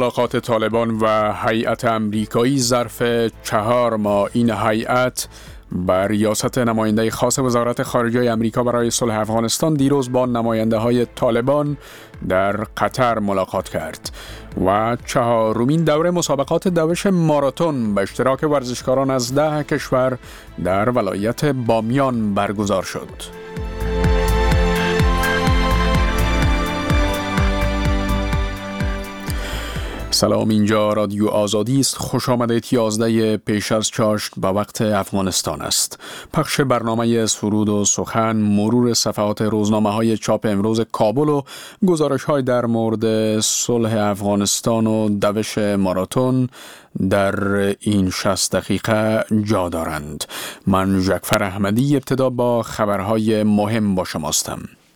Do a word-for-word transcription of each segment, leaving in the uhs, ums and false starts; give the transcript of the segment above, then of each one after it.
ملاقات طالبان و هیئت امریکایی ظرف چهار ماه. این هیئت بر ریاست نماینده خاص وزارت خارجه امریکا برای صلح افغانستان دیروز با نماینده های طالبان در قطر ملاقات کرد و چهارمین دوره مسابقات دوش ماراتون به اشتراک ورزشکاران از ده کشور در ولایت بامیان برگزار شد. سلام، اینجا رادیو آزادی است. خوش آمدید. یازده پیش از چاشت به وقت افغانستان است. پخش برنامه سرود و سخن، مرور صفحات روزنامه های چاپ امروز کابل و گزارش های در مورد صلح افغانستان و دوش ماراتون در این شصت دقیقه جا دارند. من جعفر احمدی ابتدا با خبرهای مهم با شماستم.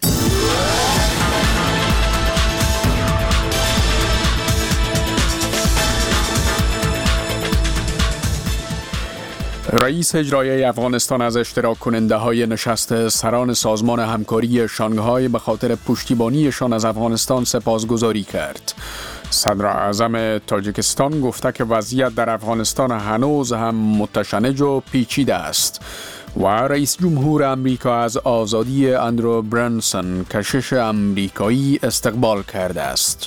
رئیس اجرایی افغانستان از اشتراک کننده های نشست سران سازمان همکاری شانگهای به خاطر پشتیبانیشان از افغانستان سپاسگزاری کرد. صدر اعظم تاجیکستان گفته که وضعیت در افغانستان هنوز هم متشنج و پیچیده است و رئیس جمهور امریکا از آزادی اندرو برنسون کشش امریکایی استقبال کرده است.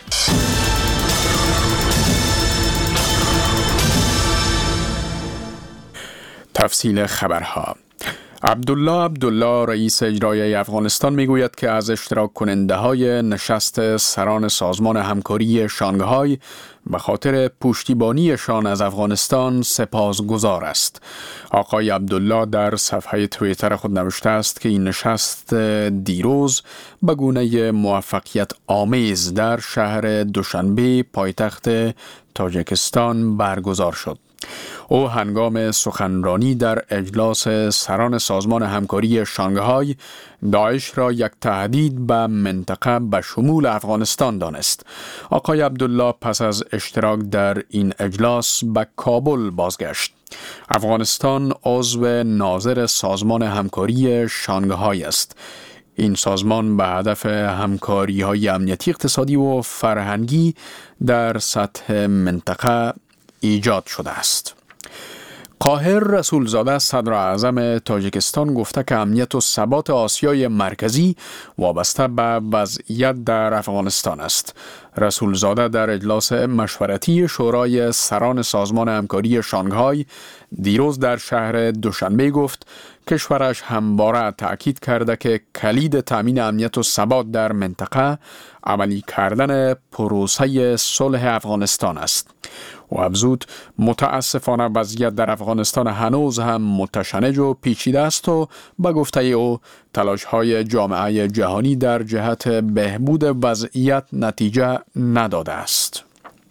تفصیل خبرها. عبدالله عبدالله رئیس اجرایی افغانستان میگوید که از اشتراک کننده های نشست سران سازمان همکاری شانگهای به خاطر پشتیبانیشان از افغانستان سپاسگزار است. آقای عبدالله در صفحه توییتر خود نوشته است که این نشست دیروز به گونه موفقیت آمیز در شهر دوشنبه پایتخت تاجیکستان برگزار شد. او هنگام سخنرانی در اجلاس سران سازمان همکاری شانگهای داعش را یک تهدید به منطقه به شمول افغانستان دانست. آقای عبدالله پس از اشتراک در این اجلاس به کابل بازگشت. افغانستان عضو ناظر سازمان همکاری شانگهای است. این سازمان به هدف همکاری های امنیتی، اقتصادی و فرهنگی در سطح منطقه ایجاد شده است. قاهر رسولزاده صدر اعظم تاجیکستان گفته که امنیت و ثبات آسیای مرکزی وابسته به وضعیت در افغانستان است. رسولزاده در اجلاس مشورتی شورای سران سازمان همکاری شانگهای دیروز در شهر دوشنبه گفت کشورش همواره تأکید کرده که کلید تامین امنیت و ثبات در منطقه عملی کردن پروسه صلح افغانستان است. و افزود متاسفانه وضعیت در افغانستان هنوز هم متشنج و پیچیده است و به گفته او تلاش‌های جامعه جهانی در جهت بهبود وضعیت نتیجه نداده است.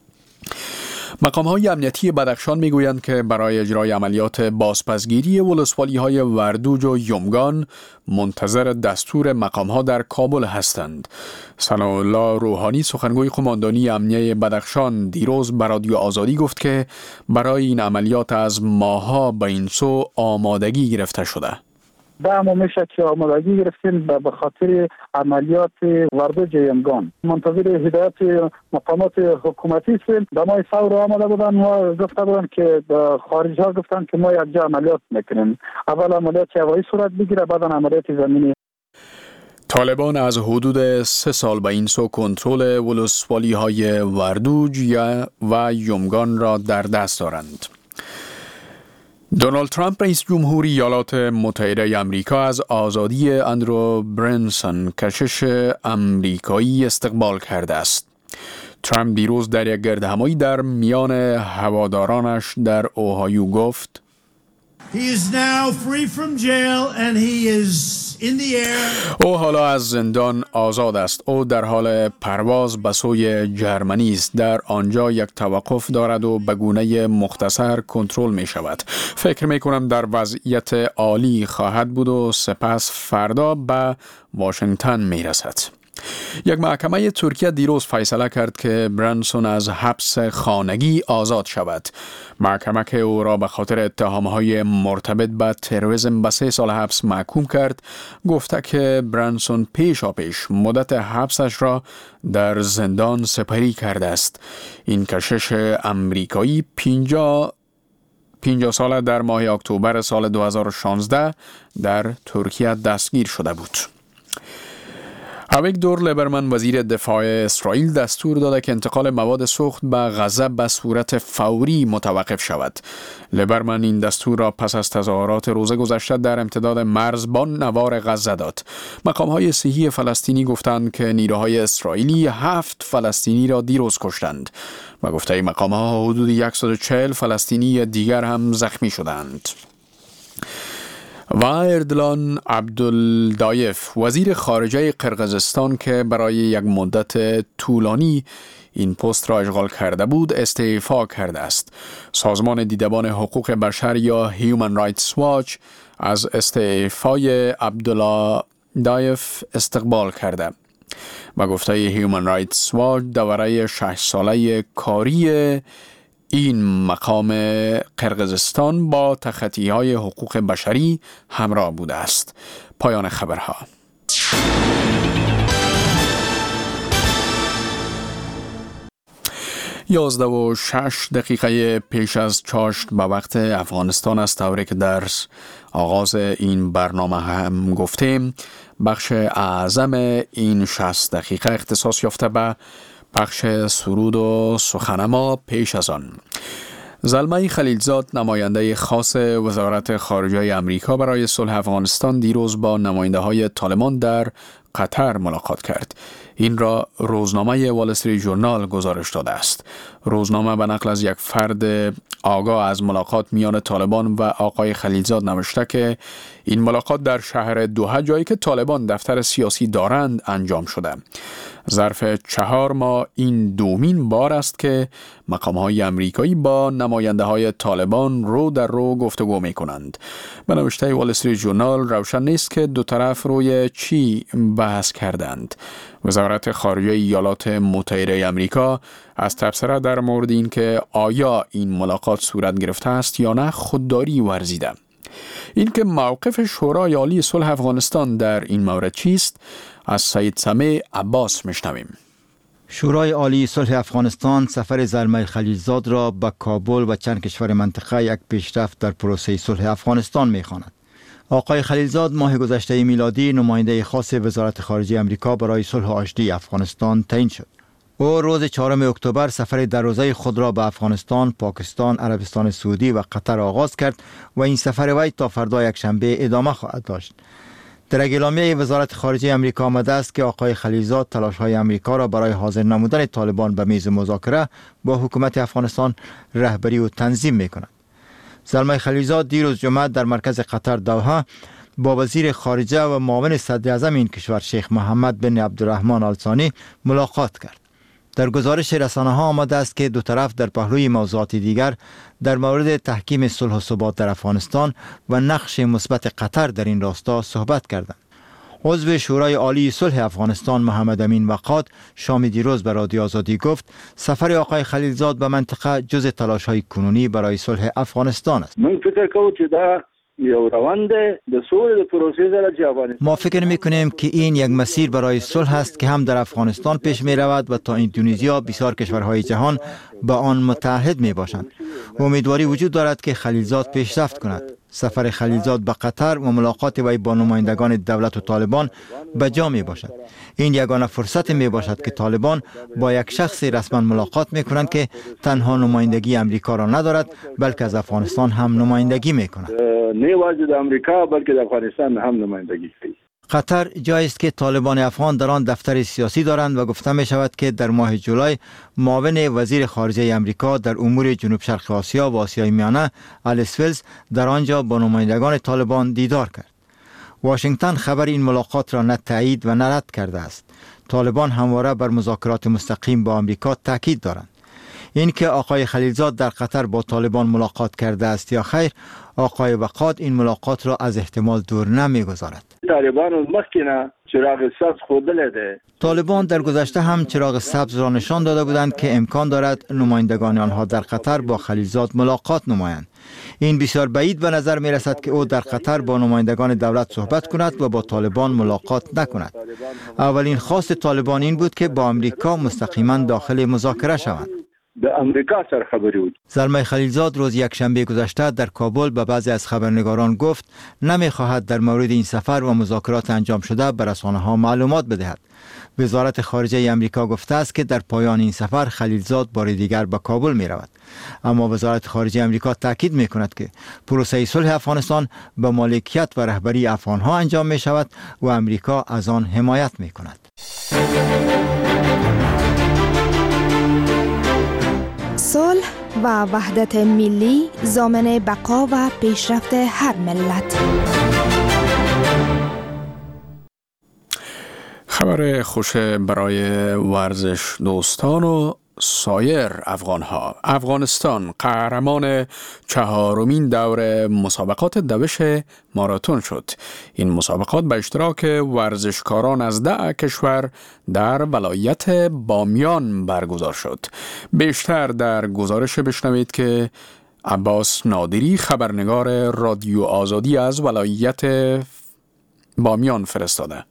مقام‌های امنیتی بدخشان می‌گویند که برای اجرای عملیات بازپسگیری ولسوالی‌های وردوج و یمگان منتظر دستور مقام‌ها در کابل هستند. ثناءالله روحانی سخنگوی قماندانی امنیه بدخشان دیروز به رادیو آزادی گفت که برای این عملیات از ماه‌ها به این سو آمادگی گرفته شده. ده ماه میشه که آمادگی گرفتیم به خاطر عملیات وردوج یمگان. منتظر هدایت مقامات حکومتی هستیم. به ما فور آماده بودن و گفته بودن که خارجی ها گفتن که ما یک جا عملیات میکنیم. اول عملیات هوایی صورت بگیره، بعد عملیات زمینی. طالبان از حدود سه سال به این سو کنترل ولسوالی های وردوج و یمگان را در دست دارند. دونالد ترامپ رئیس جمهوری ایالات متحده آمریکا از آزادی اندرو برنسون کشش امریکایی استقبال کرده است. ترامپ دیروز در یک گردهمایی در میان هوادارانش در اوهایو گفت He is now free from jail and he is in the air. او حالا از زندان آزاد است. او در حال پرواز به سوی جرمنی است. در آنجا یک توقف دارد و به گونه مختصر کنترل می شود. فکر می کنم در وضعیت عالی خواهد بود و سپس فردا به واشنگتن می رسد. یک محکمه ترکیه دیروز فیصله کرد که برانسون از حبس خانگی آزاد شود. محکمه که او را به خاطر اتهامهای مرتبط به تروریسم به سه سال حبس محکوم کرد، گفته که برانسون پیشا پیش مدت حبسش را در زندان سپری کرده است. این کشش امریکایی پنجاه پنجاه ساله در ماه اکتبر سال دو هزار و شانزده در ترکیه دستگیر شده بود. اویگدور لیبرمن وزیر دفاع اسرائیل دستور داده که انتقال مواد سوخت به غزه به صورت فوری متوقف شود. لیبرمن این دستور را پس از تظاهرات روز گذشته در امتداد مرز با نوار غزه داد. مقام‌های صحی فلسطینی گفتند که نیروهای اسرائیلی هفت فلسطینی را دیروز کشتند و گفته مقام‌ها حدود صد و چهل فلسطینی دیگر هم زخمی شدند. و اردلان عبدالدایف وزیر خارجه قرقیزستان که برای یک مدت طولانی این پست را اشغال کرده بود استعفا کرده است. سازمان دیدبان حقوق بشر یا Human Rights Watch از استعفای عبدالدایف استقبال کرده و گفته Human Rights Watch دوره شش ساله کاری این مقام قرقیزستان با تخطی‌های حقوق بشری همراه بوده است. پایان خبرها. یازده و شش دقیقه پیش از چاشت به وقت افغانستان است، طوری که در آغاز این برنامه هم گفتیم بخش اعظم این شصت دقیقه اختصاص یافته به بخش سرود و سخن ما. پیش از آن زلمه خلیلزاد نماینده خاص وزارت خارجه امریکا برای صلح افغانستان دیروز با نماینده های طالبان در قطر ملاقات کرد. این را روزنامه وال استریت ژورنال گزارش داده است. روزنامه به نقل از یک فرد آگاه از ملاقات میان طالبان و آقای خلیلزاد نوشته که این ملاقات در شهر دوحه، جایی که طالبان دفتر سیاسی دارند، انجام شده. ظرف چهار ماه این دومین بار است که مقام‌های امریکایی با نماینده های طالبان رو در رو گفتگو می کنند. به نوشته وال استریت ژورنال روشن نیست که دو طرف روی چی بحث کردند. وزارت خارجه ایالات متحده امریکا از تبصره در مورد این که آیا این ملاقات صورت گرفته است یا نه خودداری ورزیده. این که موقف شورای عالی صلح افغانستان در این مورد چیست؟ از سید سمیع عباس میشنویم. شورای عالی صلح افغانستان سفر زلمه خلیلزاد را به کابل و چند کشور منطقه یک پیشرفت در پروسه صلح افغانستان می‌خواند. آقای خلیلزاد ماه گذشته میلادی نماینده خاص وزارت خارجه امریکا برای صلح و آشتی افغانستان تعیین شد. او روز چهارم اکتبر سفر در روزه خود را به افغانستان، پاکستان، عربستان سعودی و قطر آغاز کرد و این سفر وی تا فردا یکشنبه ادامه خواهد داشت. در اعلامیه وزارت خارجه امریکا آمده است که آقای خلیلزاد تلاش‌های امریکا را برای حاضر نمودن طالبان به میز مذاکره با حکومت افغانستان رهبری و تنظیم می‌کند. زلمه خلیلزاد دیروز جمعه در مرکز قطر دوحه با وزیر خارجه و معاون صدر اعظم این کشور شیخ محمد بن عبدالرحمن آل ثانی ملاقات کرد. در گزارش رسانه‌ها آمده است که دو طرف در پهلوی موضوعات دیگر در مورد تحکیم صلح و ثبات در افغانستان و نقش مثبت قطر در این راستا صحبت کردند. عضو شورای عالی صلح افغانستان محمد امین وقاد شام دیروز به رادیو آزادی گفت سفر آقای خلیلزاد به منطقه جز تلاش‌های کنونی برای صلح افغانستان است. من فکر کوم چې دا یو روند د سولې د پروسې سره چې افغانستان ما فکر می‌کنیم که این یک مسیر برای صلح است که هم در افغانستان پیش می رود و تا اندونزیا بسیار کشورهای جهان با آن متحد می باشند. امیدواری وجود دارد که خلیلزاد پیشرفت کند. سفر خلیلزاد به قطر و ملاقات وی با نمایندگان دولت و طالبان به جا می باشد. این یگانه فرصت می باشد که طالبان با یک شخص رسما ملاقات می کنند که تنها نمایندگی امریکا را ندارد بلکه از افغانستان هم نمایندگی می کند. نه واجد امریکا بلکه در افغانستان هم نمایندگی کوي. قطر جایی است که طالبان افغان در آن دفتر سیاسی دارند و گفته می شود که در ماه جولای معاون وزیر خارجه امریکا در امور جنوب شرق آسیا و آسیای میانه الیس ولز در آنجا با نمایندگان طالبان دیدار کرد. واشنگتن خبر این ملاقات را نه تایید و نه رد کرده است. طالبان همواره بر مذاکرات مستقیم با امریکا تاکید دارند. این که آقای خلیلزاد در قطر با طالبان ملاقات کرده است یا خیر، آقای وقاد این ملاقات را از احتمال دور نمیگذارد. طالبان مخکې نه چراغ سبز خودله ده. طالبان در گذشته هم چراغ سبز را نشان داده بودند که امکان دارد نمایندگان آنها در قطر با خلیلزاد ملاقات نمایند. این بسیار بعید به نظر می رسد که او در قطر با نمایندگان دولت صحبت کند و با طالبان ملاقات نکند. اولین خواست طالبان این بود که با امریکا مستقیما داخل مذاکره شوند. به امریکا سر خبری بود. زلمه خلیلزاد روز یکشنبه گذشته در کابل به بعضی از خبرنگاران گفت نمی‌خواهد در مورد این سفر و مذاکرات انجام شده به رسانه‌ها معلومات بدهد. وزارت خارجه امریکا گفته است که در پایان این سفر خلیلزاد بار دیگر به کابل می رود. اما وزارت خارجه امریکا تاکید می کند که پروسه صلح افغانستان به مالکیت و رهبری افغان‌ها انجام می شود و امریکا از آن حمایت می کند. صلح و وحدت ملی ضامن بقا و پیشرفت هر ملت. خبر خوش برای ورزش دوستان و سایر افغانها. افغانستان قهرمان چهارمین دور مسابقات دوش ماراتون شد. این مسابقات به اشتراک ورزشکاران از ده کشور در ولایت بامیان برگزار شد. بیشتر در گزارش بشنوید که عباس نادری خبرنگار رادیو آزادی از ولایت بامیان فرستاده.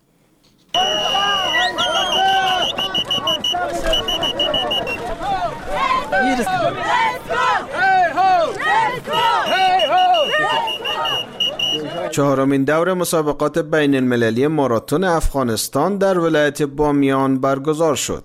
چهارمین دور مسابقات بین المللی ماراتون افغانستان در ولایت بامیان برگزار شد.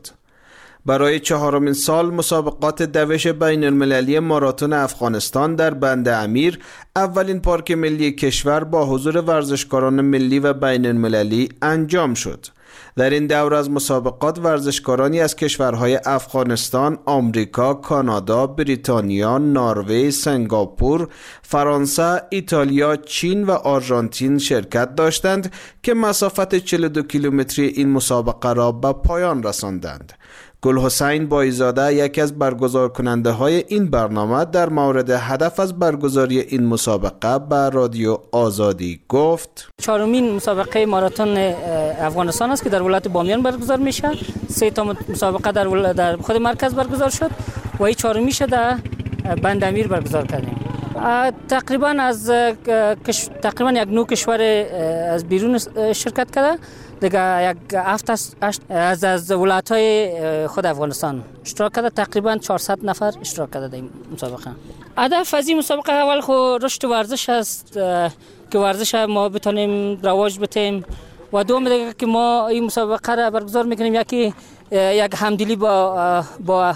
برای چهارمین سال مسابقات دوش بین المللی ماراتون افغانستان در بند امیر، اولین پارک ملی کشور با حضور ورزشکاران ملی و بین المللی انجام شد. در این دور از مسابقات ورزشکارانی از کشورهای افغانستان، آمریکا، کانادا، بریتانیا، نروژ، سنگاپور، فرانسه، ایتالیا، چین و آرژانتین شرکت داشتند که مسافت چهل و دو کیلومتری این مسابقه را به پایان رساندند. گل حسین بایزاده یکی از برگزار کننده های این برنامه در مورد هدف از برگزاری این مسابقه به رادیو آزادی گفت: چهارمین مسابقه ماراتون افغانستان است که در ولایت بامیان برگزار میشه. سه تا مسابقه در, در خود مرکز برگزار شد و این چهارمیش در بند امیر برگزار کردیم. تقریبا از تقریبا یک نو کشور از بیرون شرکت کرده، دیگه یک هفت از از ولایت‌های خود افغانستان اشتراک کرده. تقریبا چهارصد نفر اشتراک کرده در این مسابقه. هدف از این مسابقه اول خو رشد ورزش است که ورزش ما بتونیم رواج بدیم و دوم دیگه که ما این مسابقه را برگزار میکنیم یکی یک همدلی با با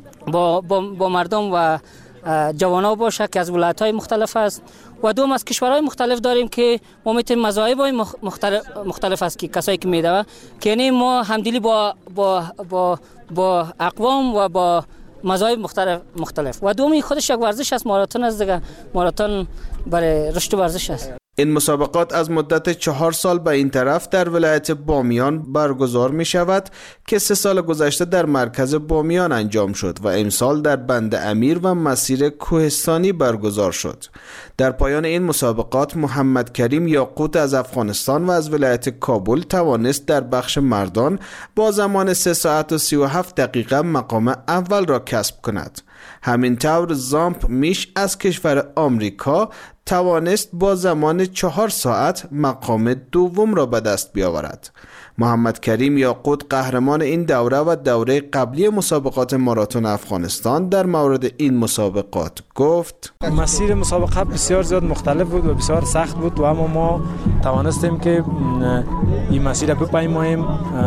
با با, با مردم و جوانا باشه که از ولایت‌های مختلف است و دوم از کشورهای مختلف داریم که ما میتونیم مذاهب‌های مختلف مختلف است که کسایی که میدوه که یعنی ما همدلی با با با با اقوام و با مذاهب مختلف مختلف و دومی خودش یک ورزش است. ماراتون است دیگه. ماراتون برای رشد ورزش است. این مسابقات از مدت چهار سال به این طرف در ولایت بامیان برگزار می شود که سه سال گذشته در مرکز بامیان انجام شد و امسال در بند امیر و مسیر کوهستانی برگزار شد. در پایان این مسابقات محمد کریم یاقوت از افغانستان و از ولایت کابل توانست در بخش مردان با زمان سه ساعت و سی و هفت دقیقه مقام اول را کسب کند. همینطور زامپ میش از کشور آمریکا توانست با زمان چهار ساعت مقام دوم را به دست بیاورد. محمد کریم یاقوت قهرمان این دوره و دوره قبلی مسابقات ماراتون افغانستان در مورد این مسابقات گفت: مسیر مسابقه بسیار زیاد مختلف بود و بسیار سخت بود و اما ما توانستیم که این مسیر را بپیماییم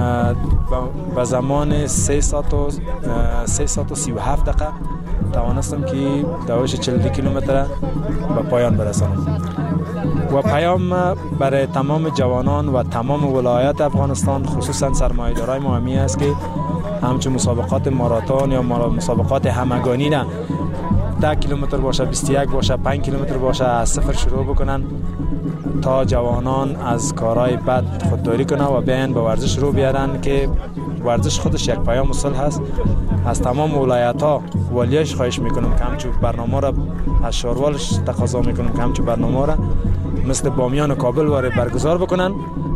به زمان سه ساعت و سه ساعت و سی و هفت دقیقه توانستم که دوش چهل و دو کیلومتر به پایان برسانم و پیام برای تمام جوانان و تمام ولایت افغانستان خصوصا سرمایه‌دارای ما همی است که همچون مسابقات ماراتون یا مسابقات همگانی نه ده کیلومتر باشه، بیست و یک باشه، پنج کیلومتر باشه از صفر شروع بکنن تا جوانان از کارهای بد خودداری کنن و بیان به ورزش رو بیارن که ورزش خودش یک پیام صلح هست. از تمام ولایت‌ها ولیش خواهش میکنم که همچون برنامه را از شاروالش تقاضا میکنم که همچون برنامه را مثل بامیان و کابل وارد برگزار بکنن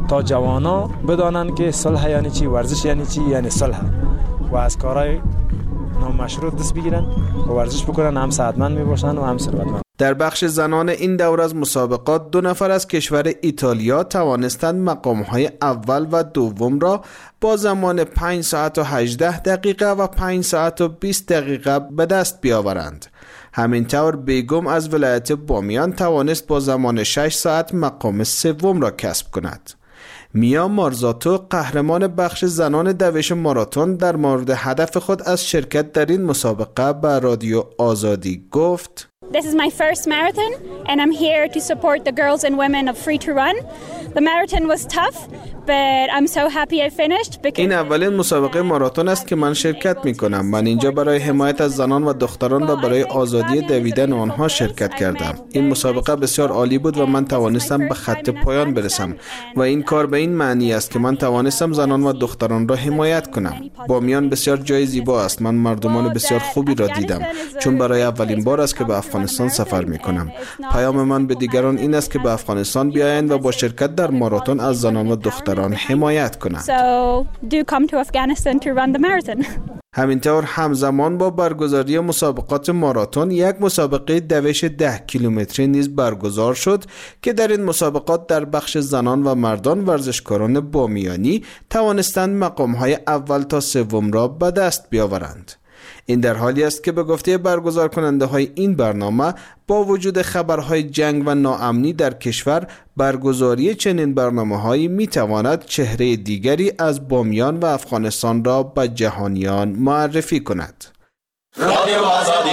تا جوانا بدانند که صلح یعنی چی، ورزش یعنی چی، یعنی صلح و از کارهای نامشروع دست بگیرن و ورزش بکنن، هم صحتمند می باشن و هم ثروتمند. در بخش زنان این دور از مسابقات دو نفر از کشور ایتالیا توانستند مقام‌های اول و دوم را با زمان پنج ساعت و هجده دقیقه و پنج ساعت و بیست دقیقه به دست بیاورند. همینطور بیگم از ولایت بامیان توانست با زمان شش ساعت مقام سوم را کسب کند. میا مارزاتو قهرمان بخش زنان دوش ماراتون در مورد هدف خود از شرکت در این مسابقه به رادیو آزادی گفت: This is my first marathon and I'm here to support the girls and women of Free to Run. The marathon was tough, but I'm so happy I finished because این اولین مسابقه ماراتون است که من شرکت می کنم. من اینجا برای حمایت از زنان و دختران و برای آزادی دویدن آنها شرکت کردم. این مسابقه بسیار عالی بود و من توانستم به خط پایان برسم و این کار به این معنی است که من توانستم زنان و دختران را حمایت کنم. بامیان بسیار جای زیبا است. من مردمان بسیار خوبی را دیدم چون برای اولین بار است که به افغانستان سفر می کنم. پیام من به دیگران این است که به افغانستان بیایند و با شرکت در ماراتون از زنان و دختران حمایت کنند. So do come to Afghanistan to run the marathon. همینطور همزمان با برگزاری مسابقات ماراتون یک مسابقه دوش ده کیلومتری نیز برگزار شد که در این مسابقات در بخش زنان و مردان ورزشکاران بامیانی توانستند مقام‌های اول تا سوم را به دست بیاورند. این در حالی است که به گفته برگزار کننده های این برنامه با وجود خبرهای جنگ و ناامنی در کشور، برگزاری چنین برنامه هایی می تواند چهره دیگری از بامیان و افغانستان را به جهانیان معرفی کند. رادیو آزادی.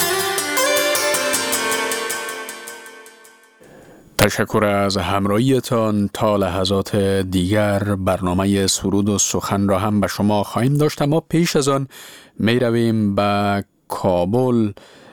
تشکر از همراهیتان. تا لحظات دیگر برنامه سرود و سخن را هم به شما خواهیم داشت، اما پیش از آن می رویم به کابل.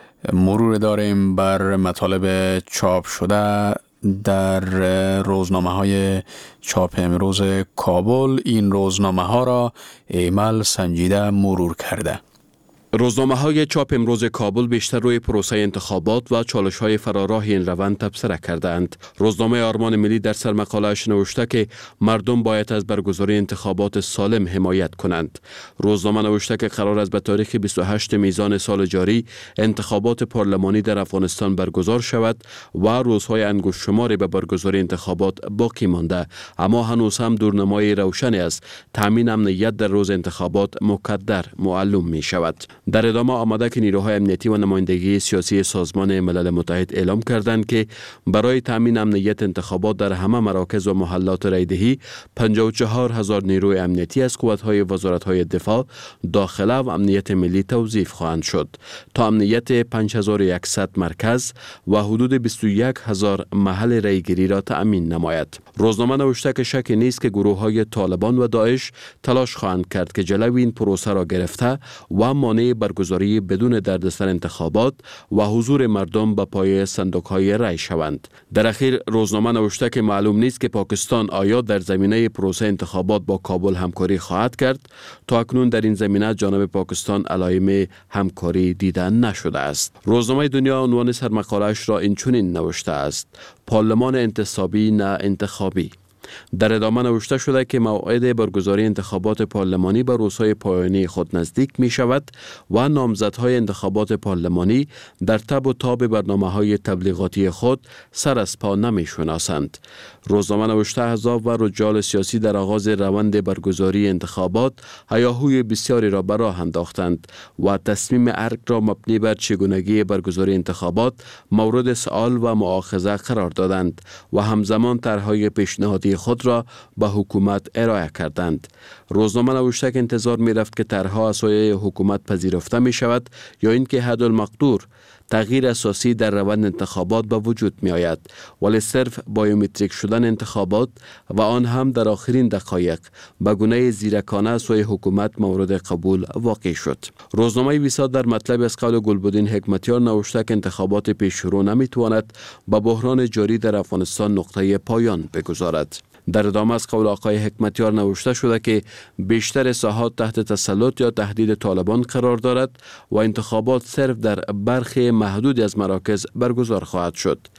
مرور داریم بر مطالب چاپ شده در روزنامه های چاپ امروز کابل. این روزنامه ها را ایمل سنجیده مرور کرده. روزنامه های چاپ امروز کابل بیشتر روی پروسه انتخابات و چالش های فراراه این روند تبصره کردند. روزنامه آرمان ملی در سرمقاله‌اش نوشته که مردم باید از برگزاری انتخابات سالم حمایت کنند. روزنامه نوشته که قرار است به تاریخ بیست و هشتم میزان سال جاری انتخابات پارلمانی در افغانستان برگزار شود و روزهای انگشت شماری به برگزاری انتخابات باقی مانده، اما هنوز هم دورنمای روشنی است تامین امنیت در روز انتخابات مقدر معلوم می شود. در ادامه آمده که نیروهای امنیتی و نمایندگی سیاسی سازمان ملل متحد اعلام کردند که برای تامین امنیت انتخابات در همه مراکز و محلات رایدهی پنجاه و چهار هزار نیروی امنیتی از قوت‌های وزارت‌های دفاع، داخله و امنیت ملی توظیف خواهند شد تا امنیت پنج هزار و صد مرکز و حدود بیست و یک هزار محل رایگیری را تأمین نماید. روزنامه نوشته که شک نیست که گروه‌های طالبان و داعش تلاش خواهند کرد که جلوی این پروسه را گرفته و مانع برگزاری بدون دردسر انتخابات و حضور مردم به پای صندوق‌های رای شوند. در اخیر روزنامه نوشته که معلوم نیست که پاکستان آیا در زمینه پروسه انتخابات با کابل همکاری خواهد کرد. تا اکنون در این زمینه جانب پاکستان علائم همکاری دیده نشده است. روزنامه دنیا عنوان سرمقاله‌اش را اینچنین نوشته است: پارلمان انتصابی نه انتخابی. در ادامه نوشته شده که موعد برگزاری انتخابات پارلمانی به روزهای پایانی خود نزدیک می شود و نامزدهای انتخابات پارلمانی در تب و تاب برنامه‌های تبلیغاتی خود سر از پا نمی شناسند. روزنامه نوشته احزاب و رجال سیاسی در آغاز روند برگزاری انتخابات هیاهوی بسیاری را به راه انداختند و تصمیم ارگ را مبنی بر چگونگی برگزاری انتخابات مورد سؤال و مؤاخذه قرار دادند و همزمان طرح‌های پیشنهادی خود را به حکومت ارائه کردند. روزنامه نوشته که انتظار می رفت که طرح‌ها از سوی حکومت پذیرفته می شود یا اینکه حدالمقدور تغییر اساسی در روند انتخابات به وجود می آید، ولی صرف بایومتریک شدن انتخابات و آن هم در آخرین دقایق به گونه زیرکانه سوی حکومت مورد قبول واقع شد. روزنامه ویسا در مطلب از قول گلبدین حکمتیار نوشته که انتخابات پیشرو نمی تواند به بحران جاری در افغانستان نقطه پایان بگذارد. در ادامه از قول آقای حکمتیار نوشته شده که بیشتر ساحات تحت تسلط یا تهدید طالبان قرار دارد و انتخابات صرف در برخی محدودی از مراکز برگزار خواهد شد.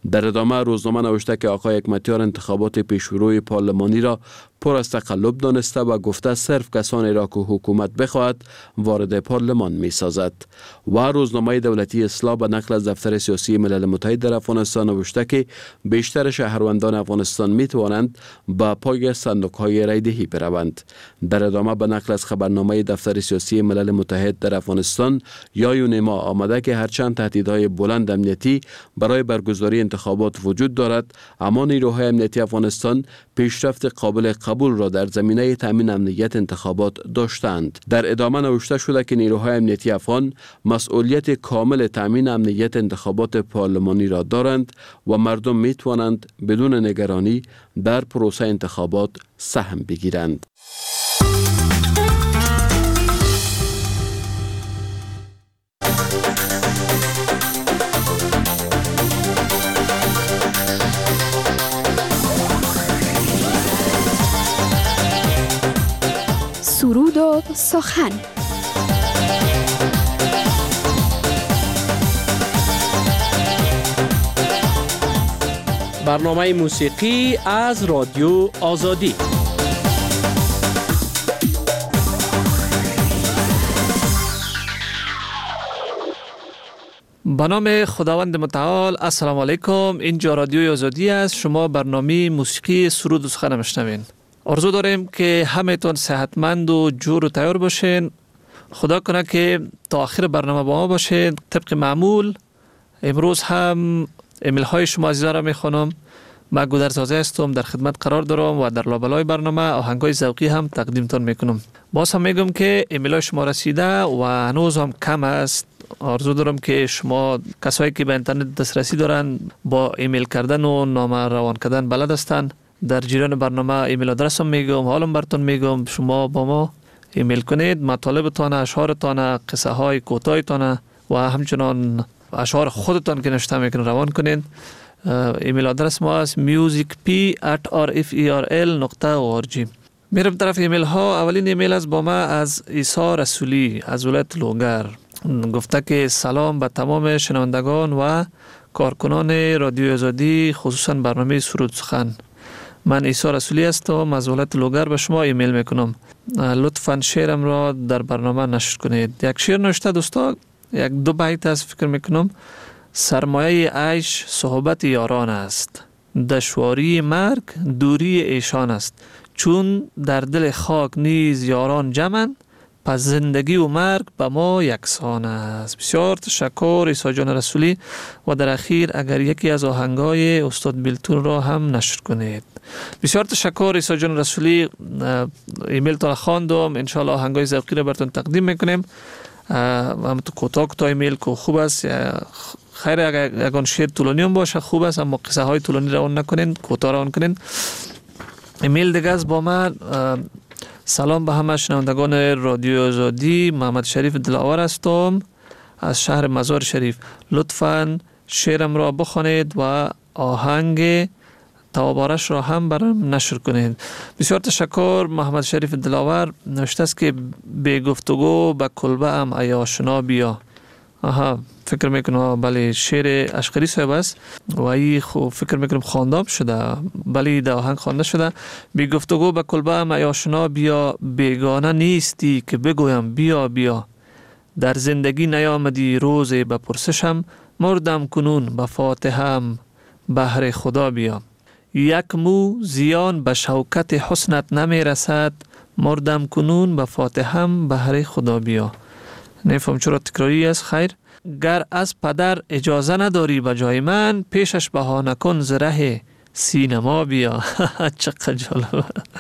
در ادامه روزنامه نوشته که آقای حکمتیار انتخابات پیشروی پارلمانی را پر از تقلب دانسته و گفته صرف کسانی را که حکومت بخواهد وارد پارلمان می سازد. و روزنامه دولتی اصلاح به نقل از دفتر سیاسی ملل متحد در افغانستان نوشته که بیشتر شهروندان افغانستان می توانند با پای صندوق های رای دهی بروند. در ادامه به نقل از خبرنامه دفتر سیاسی ملل متحد در افغانستان یا یونما آمده که هرچند تهدیدهای بلند امنیتی برای برگزاری انتخابات وجود دارد، اما نیروهای امنیتی افغانستان پیشرفت قابل قبول را در زمینه تامین امنیت انتخابات داشتند. در ادامه نوشته شده که نیروهای امنیتی افغان مسئولیت کامل تامین امنیت انتخابات پارلمانی را دارند و مردم می توانند بدون نگرانی در پروسه انتخابات سهم بگیرند. سرود و سخن. برنامه موسیقی از رادیو آزادی. به نام خداوند متعال. السلام علیکم. اینجا رادیو آزادی است. شما برنامه موسیقی سرود و سخن میشنوین. آرزو داریم که همه‌تون صحتمند و جور و تیار باشین. خدا کنه که تا آخر برنامه با ما باشین. طبق معمول امروز هم ایمیل های شما عزیزان را میخوانم. من گودرزاده هستم، در خدمت قرار دارم و در لابلای برنامه آهنگای ذوقی هم تقدیمتون میکنم. باز هم میگم که ایمیل های شما رسیده و هنوز هم کم است. آرزو دارم که شما کسایی که به اینترنت دسترسی دارن با ایمیل کردن و نامه روان کردن بلد هستن، در جریان برنامه ایمیل آدرسم میگم، حالم براتون میگم، شما با ما ایمیل کنید، مطالبتان، اشعارتان، قصه های کوتاهتان و همچنان اشعار خودتان که نوشته میکنید روان کنید. ایمیل آدرس ما است musicp at rferl dot org. میرم طرف ایمیل ها. اولین ایمیل از با ما از عیسی رسولی از ولایت لوگر. گفته که سلام به تمام شنوندگان و کارکنان رادیو آزادی، خصوصا برنامه سرود سخن. من عیسی رسولی هستم از ولایت لوگر. به شما ایمیل میکنم، لطفاً شعرم را در برنامه نشر کنید. یک شعر نوشته دوستا، یک دو بیت از فکر میکنم. سرمایه عیش صحبت یاران است، دشواری مرگ دوری ایشان است. چون در دل خاک نیز یاران جمعند، پس زندگی و مرگ به ما یکسان است. بسیار تشکر عیسی جان رسولی. و در اخیر اگر یکی از آهنگای استاد بیلتون را هم نشر کنید. بسیار تشکر عیسی جان رسولی. ایمیل تا خواندم، انشالله آهنگای ذوقی را براتون تقدیم میکنیم. هم تو کوتاه کوتاه ایمیل که خوب است. خیر اگر اگه شعر طولانی هم باشه خوب است، اما قصه های طولانی روان نکنین، کوتاه روان کنین. ایمیل دیگه از با من. سلام به همه شنوندگان رادیو آزادی. محمد شریف دلاور هستم از شهر مزار شریف. لطفاً شعرم را بخوانید و آهنگ توابارش را هم برام نشر کنید. بسیار تشکر محمد شریف دلاور. نوشته است که به گفتگو به کلبه ام ای آشنا بیا. آها، فکر میکنم بله شعر اشقری صاحب است و ای خو فکر میکنم خواندم شده. بله در آهنگ خوانده شده. بی گفتگو به کلبه ام ای آشنا بیا، بیگانه نیستی که بگویم بیا بیا. در زندگی نیامدی روزی به پرسشم، مردم کنون به فاتحم بهر خدا بیا. یک مو زیان به شوکت حسنت نمی رسد، مردم کنون به فاتحم بهر خدا بیا. نفهم چرا تکراری است. خیر. گر از پدر اجازه نداری به جای من، پیشش بهانه کن ز ره سینما بیا. چقدر جالب.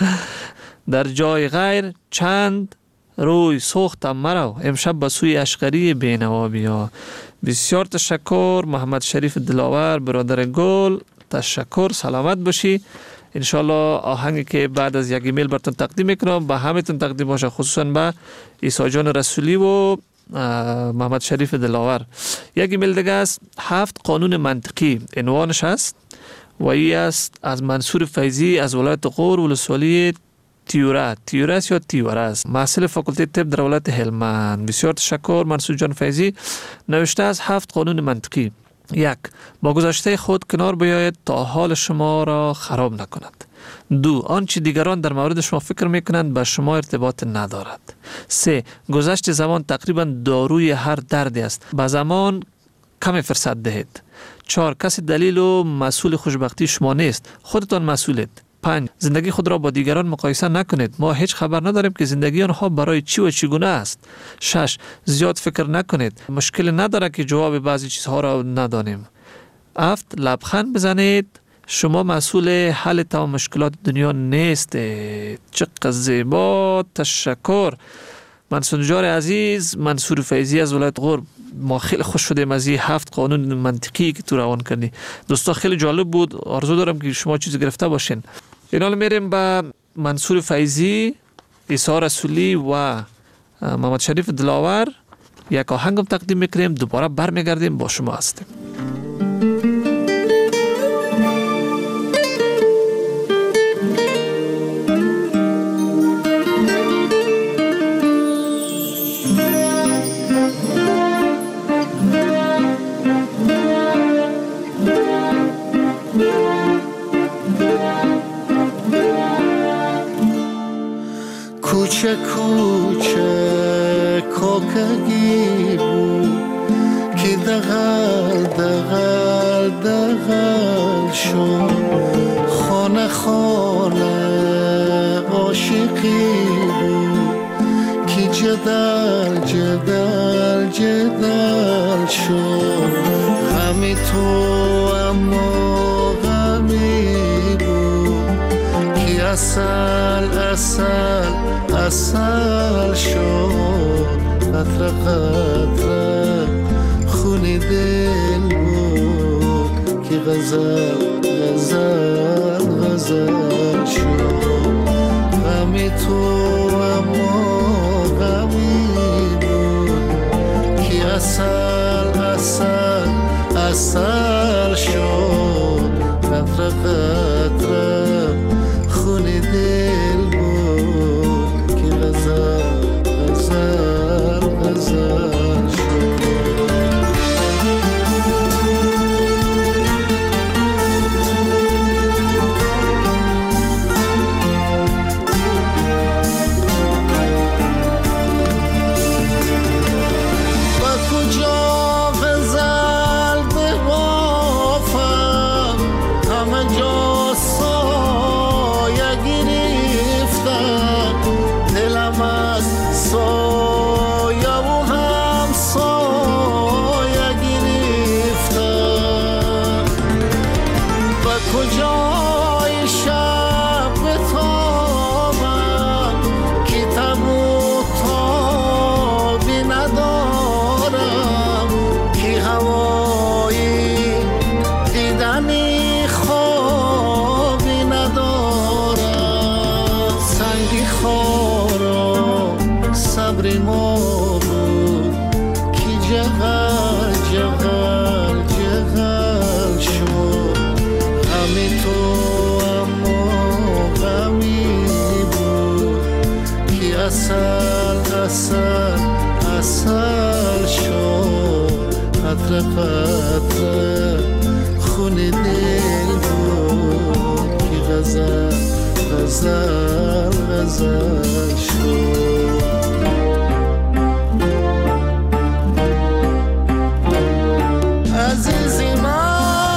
در جای غیر چند روی سوختم مرا، امشب به سوی اشقری بینوا بیا. بسیار تشکر محمد شریف دلاور برادر گل. تشکر، سلامت باشی. انشالله آهنگی که بعد از یک ایمیل براتون تقدیم میکنم به همتون تقدیم باشه، خصوصا به عیسی جان رسولی و محمد شریف دلاور. یک ایمیل دیگه است، هفت قانون منطقی عنوانش است و ای است از منصور فیضی از ولایت غور ولسوالی تیوره. تیوره است یا تیوره است، محصل فاکولته طب در ولایت هلمند. بسیار تشکر منصور جان فیضی. نوشته از هفت قانون منطقی. یک، با گذشته خود کنار بیاید تا حال شما را خراب نکند. دو، آنچه دیگران در مورد شما فکر میکنند به شما ارتباط ندارد. سه، گذشت زمان تقریبا داروی هر دردی است. به زمان کمی فرصت دهید. چهار، کسی دلیل و مسئول خوشبختی شما نیست، خودتان مسئولید. پنج، زندگی خود را با دیگران مقایسه نکنید. ما هیچ خبر نداریم که زندگی آنها برای چی و چگونه است. شش، زیاد فکر نکنید. مشکل نداره که جواب بعضی چیزها را ندانیم. هفت، لبخند بزنید. شما مسئول حل تمام مشکلات دنیا نیستید. چقدر زیبا، تشکر. منصور نجار عزیز، منصور فیضی از ولایت غور، ما خیلی خوش شدیم از این هفت قانون منطقی که تو روان کردی. دوستا خیلی جالب بود. آرزو دارم که شما چیزی گرفته باشین. این حال میریم به منصور فیضی، عیسی رسولی و محمد شریف دلاور. یک آهنگم تقدیم میکنیم، دوباره برمیگردیم با شما هستیم. کوچه کوچه کوکگی بود که دغل دغل دغل شد، خانه خانه عاشقی بود که جدل جدل جدل شد. غمی تو اما غمی بود که اصل اصل اصل شد. قطره قطره خونی دل بود که غزل غزل غزل شد. غمی تو اما غمی بود که اصل اصل اصل شد. قطره قطره خونی دل بود که غزل غزل غزل شد. قطره قطره خونی دل بود که غزل غزل غزل شد. عزیزی من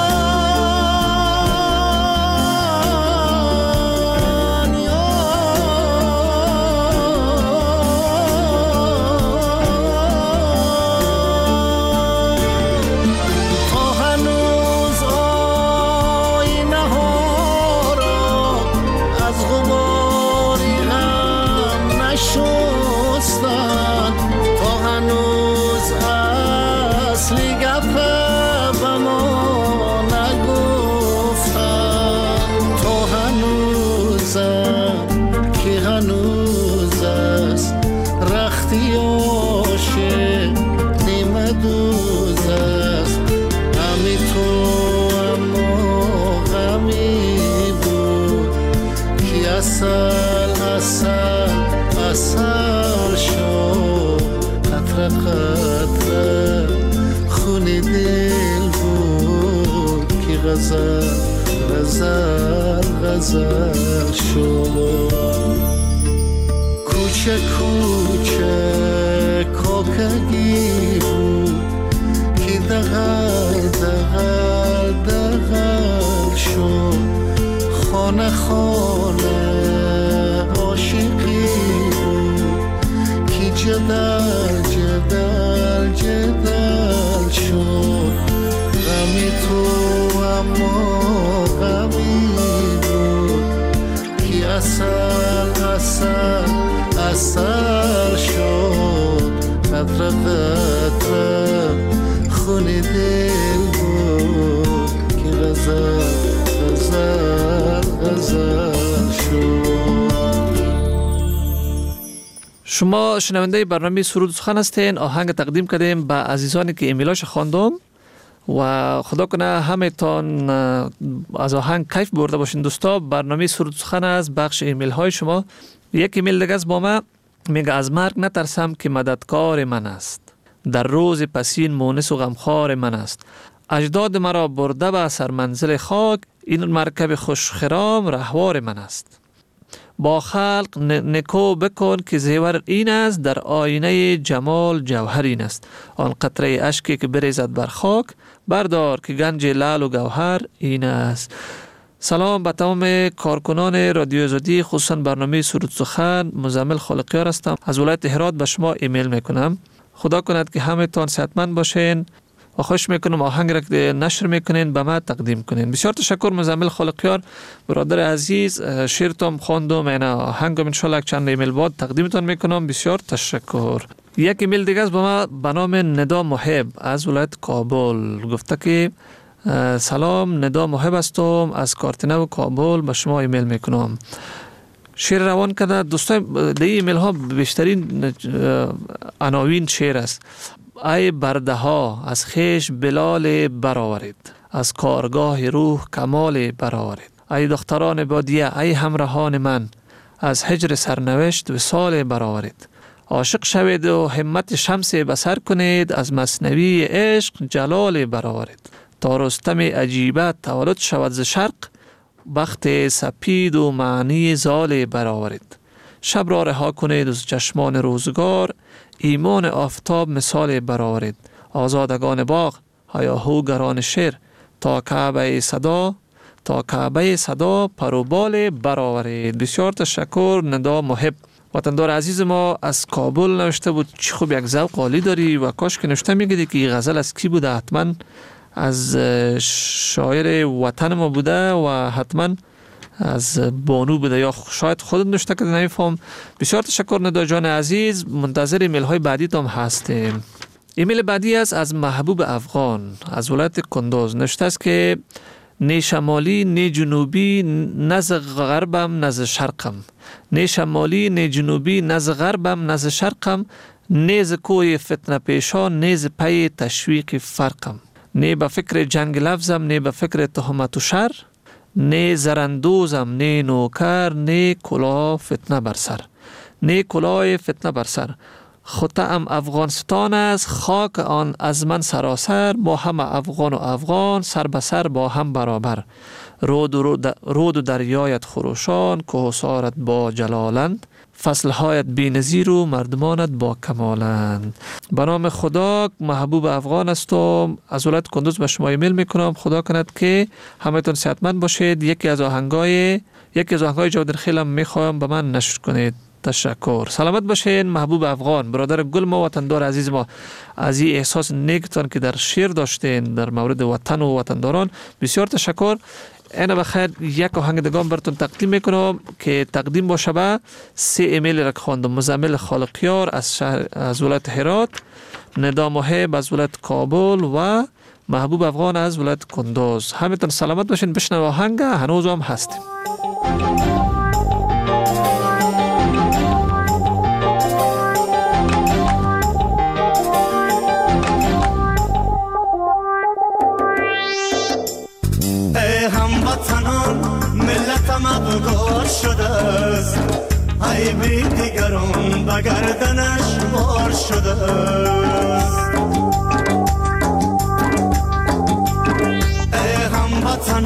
اصل اصل اصل شد. قطره قطره خونی دل بود غزل غزل غزل شد. کوچه کوچه کاکگی بود که دغل دغل دغل شد. خانه خانه عاشقی بود که جدل جدل جدل شد. غمی تو اما غمی بود که اصل اصل اصل شد. قطره قطره خون دل بود که غزل غزل غزل شد. شما شنونده برنامه سرود سخن هستین. آهنگ تقدیم کردیم به عزیزانی که ایمیلاش خواندم و خدا کنه همه تان از آهنگ کیف برده باشین. دوستا برنامه سرود سخن از بخش ایمیل های شما. یک ایمیل دیگه با ما میگه از مرگ نترسم که مددکار من است. در روز پسین مونس و غمخوار من است. اجداد مرا برده به سرمنزل خاک. این مرکب خوشخرام رهوار من است. با خلق نکو بکن که زیور این است. در آینه جمال جوهر این است. آن قطره اشکی که بریزد بر خاک. بردار که گنج لعل و گوهر این است. سلام به تمام کارکنان رادیو آزادی، خصوصا برنامه سرود سخن. مزمل خالقیار هستم از ولایت هرات. به شما ایمیل میکنم. خدا کند که همه تان صحتمند باشین و خوش میکنم آهنگ را که نشر میکنین به ما تقدیم کنین. بسیار تشکر مزمل خالقیار برادر عزیز. شعرتم خواندم، این آهنگم ان شاء الله چند ایمیل بعد تقدیمتون میکنم. بسیار تشکر. یک ایمیل دیگه است با ما به نام ندا محب از ولایت کابل. گفته که سلام، ندا محب هستم از کارتنه و کابل. به شما ایمیل میکنم. شعر روان کرده. دوستان دی ایمیل ها بیشترین عناوین شعر است. ای برده ها از خیش بلال برآورید. از کارگاه روح کمال برآورید. ای دختران بادیه، ای همراهان من، از هجر سرنوشت وصال برآورید. عاشق شوید و همت شمس بصر کنید. از مثنوی عشق جلال برآورید. تا رستم عجیبه تولد شود ز شرق. بخت سپید و معنی زال برآورید. شب را رها کنید از چشمان روزگار. ایمان آفتاب مثال برآورید. آزادگان باغ هیاهوگران شعر. تا کعبه صدا تا کعبه صدا پروبال برآورید. بسیار تشکر ندا محب. وطندار عزیز ما از کابل نوشته بود. چی خوب یک ذوق عالی داری و کاش که نوشته میگیدی که این غزل از کی بوده. حتما از شاعر وطن ما بوده و حتما از بانو بوده یا شاید خودت نوشته که نمیفهم. بسیار تشکر ندا جان عزیز. منتظر ایمیل های بعدی تام هستیم. ایمیل بعدی است از محبوب افغان از ولایت کندوز. نوشته است که نه شمالی نه جنوبی نه ز غربم نه ز شرقم. نه شمالی نه جنوبی نه ز غربم نه ز شرقم. نه ز کوی فتنه پیشان نه ز پی تشویق فرقم. نه به فکر جنگ لفظم نه به فکر تهمت و شر. نه زرندوزم نه نوکر نه کلاه فتنه بر سر. نه کلاه فتنه بر سر. خطه‌ام افغانستان است خاک آن از من سراسر. با هم افغان و افغان سر به سر با هم برابر. رود و, رود و دریایت خروشان کوهسارت با جلالند. فصلهایت بی نظیر و مردمانت با کمالند. به نام خدا محبوب افغان هستم از ولایت کندوز به شما ایمیل میکنم. خدا کند که همتون صحتمند باشید. یکی از آهنگای یکی از آهنگای جادر خیلم میخوایم به من نشر کنید. تشکر. سلامت باشین محبوب افغان. برادر گل ما وطندار عزیز ما از این احساس نیکتان که در شعر داشتین در مورد وطن و وطنداران بسیار تشکر. اینا بخیر یک آهنگ دگان براتون تقدیم میکنم که تقدیم باشه به سه ایمیل را خواندم. مزمل خالقیار از شهر از ولایت هرات، ندا محب از ولایت کابل و محبوب افغان از ولایت کندوز. همتون سلامت باشین. بشنو آهنگ هنوز هم هستیم. مغگار شده است ای بی دیگران به گردنش بار شده است. ای هموطن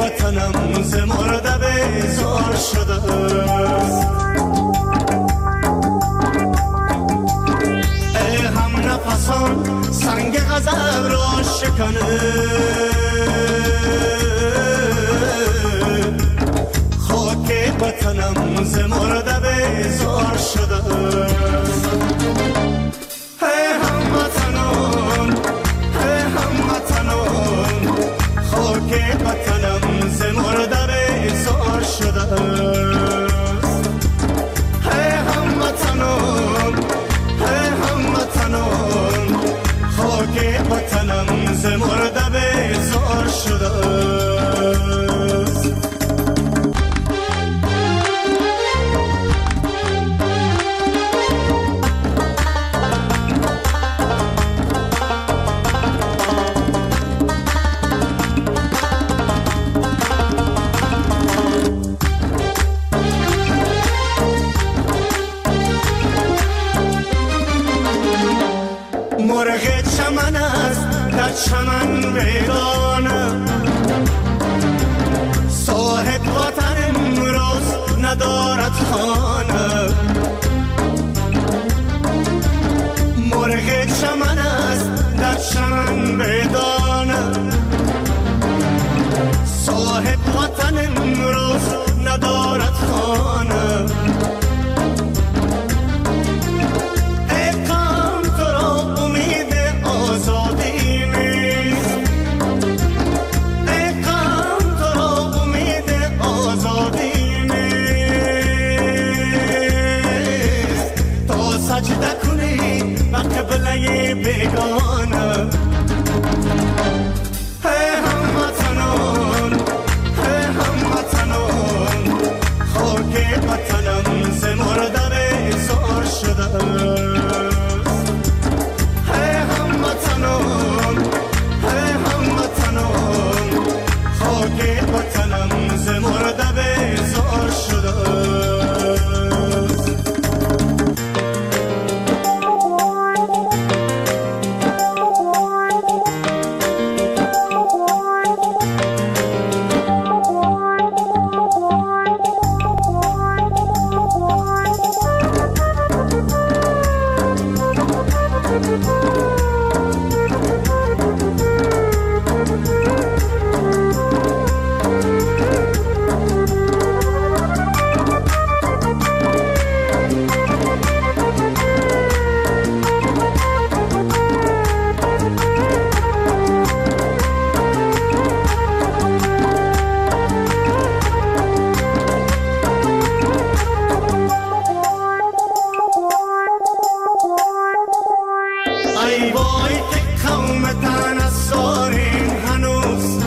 وطنم ز مرده بیزار شده است. ای هم نفسان سنگ غضب را شکنه، خاک وطنم ز مرده بیزار شده است. ای هموطنان، ای هموطنان، خاک وطنم ز مرده بیزار شده است. ای هموطنان، ای هموطنان، خاک وطنم ز مرده بیزار شده است. مرغ چمن است در چمن ویرانه، صاحب وطن امروز ندارد خانه. مرغ چمن است در چمن ویرانه، صاحب وطن امروز ندارد خانه. سجده کنی و قبله بیگانه. ای هموطنان، ای هموطنان، خاک وطنم ز مرده بیزار شده است. ای هموطنان، ای هموطنان، خاک وطنم ز مرده بیزار شده است. ای وای که قوم تنصاریم هنوز،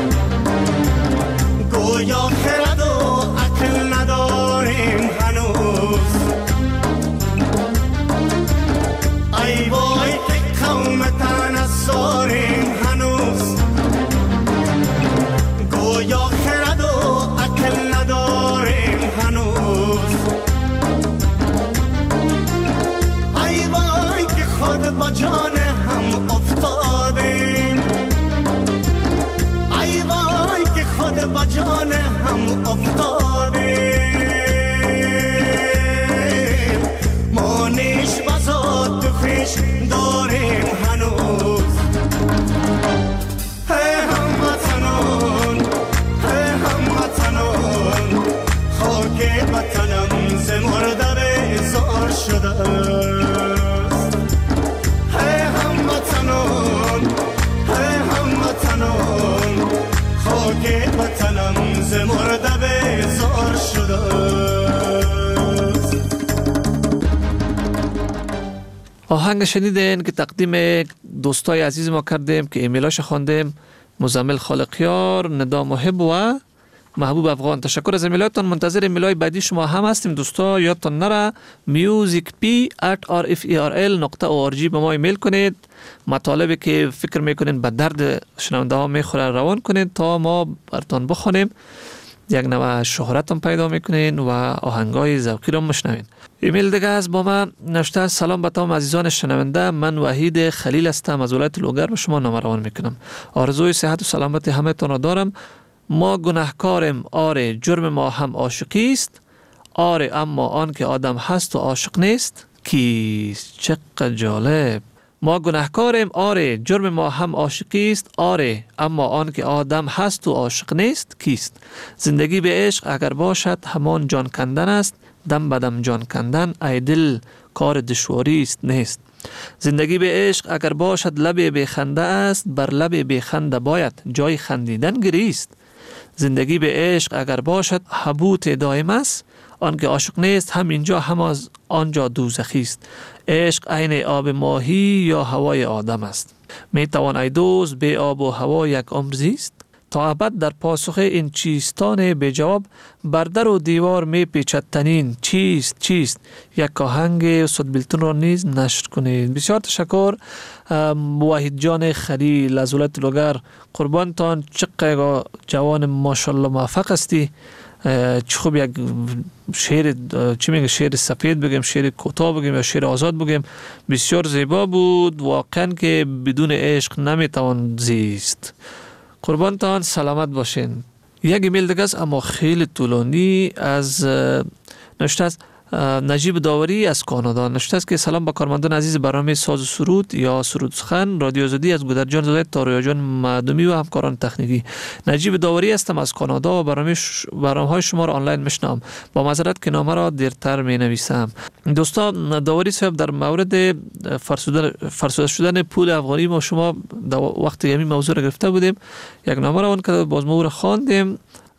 گویا خرد و عقل نداریم هنوز. ای وای که قوم تنصاریم هنوز، گویا خرد و عقل نداریم هنوز. ای وای که خود با جان هم افتادیم، ای وای که خود با جان هم افتادیم. ما نیش بزاد و خویش داریم هنوز. ای هموطنان، ای هموطنان، خاک وطنم ز مرده بیزار شده است. ای هموطنان، ای هموطنان، خاک وطنم ز مرده بیزار شده است. آهنگ شنیدین که تقدیم دوستای عزیز ما کردیم که ایمیلاش خواندیم. مزمل خالقیار، ندا محب و محبوب افغان. تشکر از ایمیلاتون. منتظر ایمیلای بعدی شما هم هستیم دوستا. یادتون نره میوزیک پی ات آر اف ای آر ال نقطه او آر جی به ما ایمیل کنید. مطالبی که فکر میکنین به درد شنونده ها میخوره روان کنید تا ما براتون بخونیم. یک نوع شهرت هم پیدا میکنین و آهنگای ذوقی رو مشنوین. ایمیل دیگه از با من نوشته: سلام به تمام عزیزان شنونده، من وحید خلیل هستم از ولایت لوگر به شما نامه روان میکنم. آرزوی صحت و سلامتی همه تان را دارم. ما گناهکاریم، آره جرم ما هم عاشقی است، آره اما آن که آدم هست و عاشق نیست کیست؟ چقدر جالب. ما گناهکاریم، آره جرم ما هم عاشقی است، آره اما آن که آدم هست و عاشق نیست کیست؟ زندگی به عشق اگر باشد همان جان کندن است، دم بدم جان کندن ای دل کار دشواری است نیست. زندگی به عشق اگر باشد لب بخنده است، بر لب بخنده باید جای خندیدن گریست. زندگی به عشق اگر باشد حبوط دائم است، آن که عاشق نیست هم اینجا هم از آنجا دوزخی است. عشق عین آب ماهی یا هوای آدم است. می توان ای دوست به آب و هوا یک عمر زیست؟ تا ابد در پاسخ این چیستان به جواب، بر در و دیوار می پیچد تنین چیست چیست؟ یک آهنگ استاد بیلتون را نیز نشر کنید. بسیار تشکر وحید جان خلیل از ولایت لوگر. قربانتان، چقدر جوان ماشاءالله موفق هستی. چه خوب یک شعر، چی میگه، شعر سفید بگیم، شعر کوتاه بگیم یا شعر آزاد بگیم، بسیار زیبا بود. واقعا که بدون عشق نمیتوان زیست. قربانتان، سلامت باشین. یک ایمیل دیگه است اما خیلی طولانی از نوشته است نجیب داوری از کانادا. نوشته است که سلام با کارمندان عزیز برنامه ساز و سرود یا سرود سخن رادیو آزادی، از گودرجان زاده تا رویاجان معدومی و همکاران تکنیکی. نجیب داوری هستم از کانادا و برنامه ش... برنامه‌های شما را آنلاین میشنوم. با معذرت که نامه را دیرتر می نویسم. دوستان، داوری صاحب در مورد فرسوده فرسوده شدن پول افغانی ما شما وقتی همین موضوع را گرفته بودیم، یک نامه را اون که باز ما را خواندیم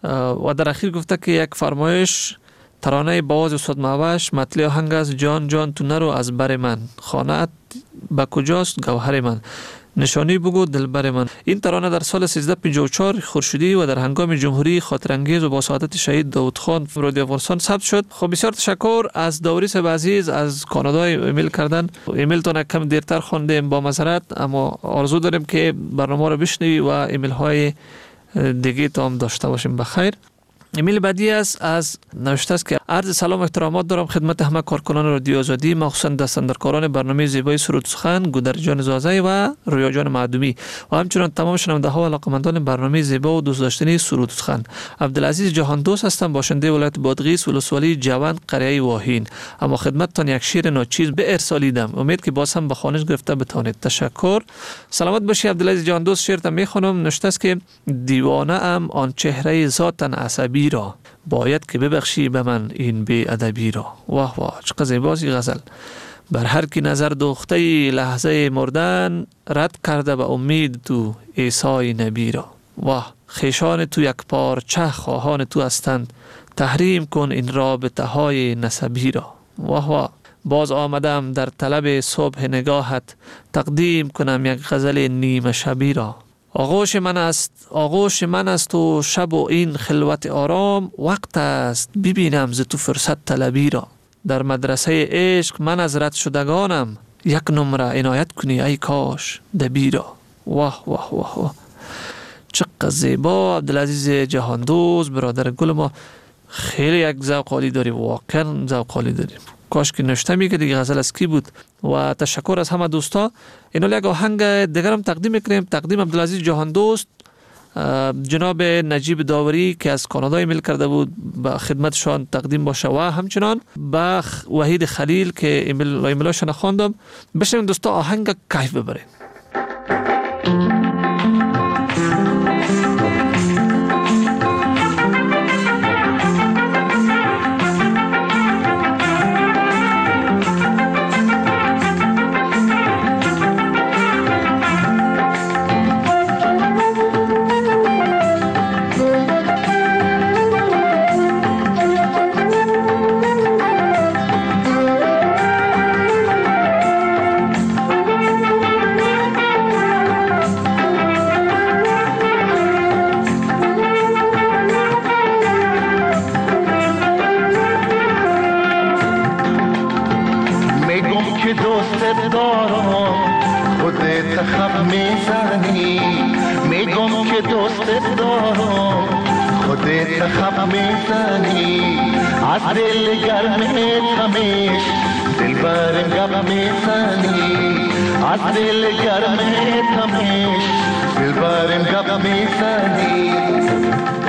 و در اخیر گفته که یک فرمایش ترانه باز استاد معوش مطلع آهنگ است: جان جان تو نرو از بر من، خانه‌ات به کجاست گوهر من، نشانی بگو دلبر من. این ترانه در سال سیزده پنجاه و چهار خورشیدی و در هنگام جمهوری خاطرانگیز و با سعادت شهید داود خان رادیو افغانستان ثبت شد. خب بسیار تشکر از داوری صاحب عزیز از کانادا ایمیل کردن. ایمیل تون کم دیرتر خواندیم، با معذرت، اما آرزو داریم که برنامه رو بشنوی و ایمیل های دیگه تو هم داشته باشیم. بخیر. ایمیل بعدی است از نوشته است که عرض سلام و احترامات دارم خدمت همه کارکنان رادیو آزادی، مخصوصا دستاندرکاران برنامه زیبای سرود سخن گودرجان زازه و رویاجان معدومی و همچنین تمام شنونده ها و علاقه‌مندان برنامه زیبا و دوست داشتنی سرود سخن. عبدالعزیز جهان دوست هستم، باشنده ولایت بادغیس ولسوالی جوان قریه واهین. اما خدمتتان یک شعر ناچیز به ارسالیدم، امید که باز هم به خوانش گرفته بتوانید. تشکر. سلامت باشی عبدالعزیز جهان دوست. شعر میخونم. نوشته است که دیوانه ام آن چهره ذاتاً عصبی را، باید که ببخشی به من این بی ادبی را. واه واه، چقدر زیباست غزل. بر هر کی نظر دوخته لحظه مردن، رد کرده به امید تو عیسی نبی را. واه، خیشان تو یک پارچه خواهان تو هستند، تحریم کن این رابطه های نسبی را. واه واه، باز آمدم در طلب صبح نگاهت، تقدیم کنم یک غزل نیمه شبی را. آغوش من است آغوش من است و شب و این خلوت آرام، وقت است ببینم ز تو فرصت طلبی را. در مدرسه عشق من از رد شدگانم، یک نمره عنایت کنی ای کاش دبی را. واه واه واه واه، چقدر زیبا. عبدالعزیز جهان دوست برادر گل ما، خیلی یک ذوق عالی داری، واقعا ذوق عالی داری. کاش که نشته میگه دیگه غزل از کی بود. و تشکر از همه دوستا. اینو یک آهنگ دیگرم تقدیم میکنیم، تقدیم عبدالعزیز جهان دوست، جناب نجیب داوری که از کانادا ایمیل کرده بود به خدمتشان تقدیم باشه و همچنان به وحید خلیل که ایمیل ایمیلاشون خواندم. بشنویم دوستا آهنگ کیف ببریم. دل گرم تمیش دلبرم گپ میزنی، از دل گرم تمیش دلبرم گپ میزنی.